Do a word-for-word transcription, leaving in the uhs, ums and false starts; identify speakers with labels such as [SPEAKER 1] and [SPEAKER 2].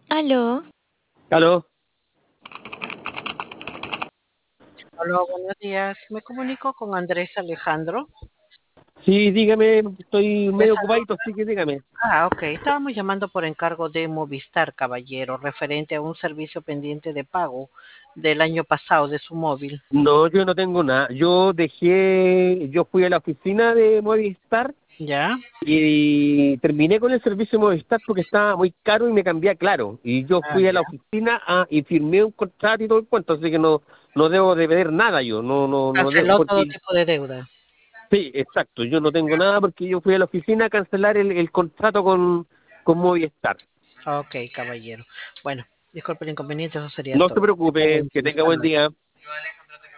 [SPEAKER 1] Aló,
[SPEAKER 2] Aló,
[SPEAKER 3] Hola, buenos días. Me comunico con Andrés Alejandro.
[SPEAKER 2] sí, dígame, estoy
[SPEAKER 3] Le
[SPEAKER 2] medio
[SPEAKER 3] saludo.
[SPEAKER 2] ocupadito, así que dígame.
[SPEAKER 3] Ah, ok. Estábamos llamando por encargo de Movistar, caballero, referente a un servicio pendiente de pago del año pasado de su móvil.
[SPEAKER 2] No, yo no tengo nada. Yo dejé, yo fui a la oficina de Movistar
[SPEAKER 3] ¿Ya?
[SPEAKER 2] y terminé con el servicio de Movistar porque estaba muy caro y me cambié a Claro. Y yo
[SPEAKER 3] Ah,
[SPEAKER 2] fui a la
[SPEAKER 3] ya.
[SPEAKER 2] oficina a, y firmé un contrato y todo el cuento, así que no, no debo de pedir nada yo, no, no, no debo,
[SPEAKER 3] Canceló todo
[SPEAKER 2] porque
[SPEAKER 3] tipo de deuda.
[SPEAKER 2] sí, exacto, yo no tengo nada porque yo fui a la oficina a cancelar el, el contrato con, con Movistar.
[SPEAKER 3] Ok, caballero. Bueno, disculpe el inconveniente, eso sería
[SPEAKER 2] No se
[SPEAKER 3] todo. Que tenga
[SPEAKER 2] preocupe,
[SPEAKER 3] buen
[SPEAKER 2] que
[SPEAKER 3] día.
[SPEAKER 2] tenga
[SPEAKER 3] Hasta
[SPEAKER 2] buen
[SPEAKER 3] luego.
[SPEAKER 2] día.